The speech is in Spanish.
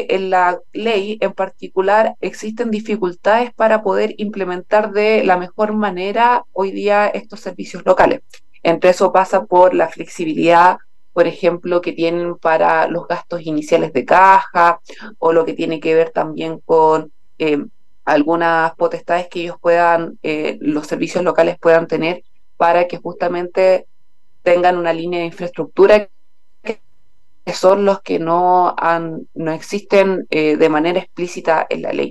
en la ley en particular existen dificultades para poder implementar de la mejor manera hoy día estos servicios locales. Entre eso pasa por la flexibilidad, por ejemplo, que tienen para los gastos iniciales de caja o lo que tiene que ver también con algunas potestades que ellos puedan, los servicios locales puedan tener para que justamente tengan una línea de infraestructura que son los que no existen de manera explícita en la ley.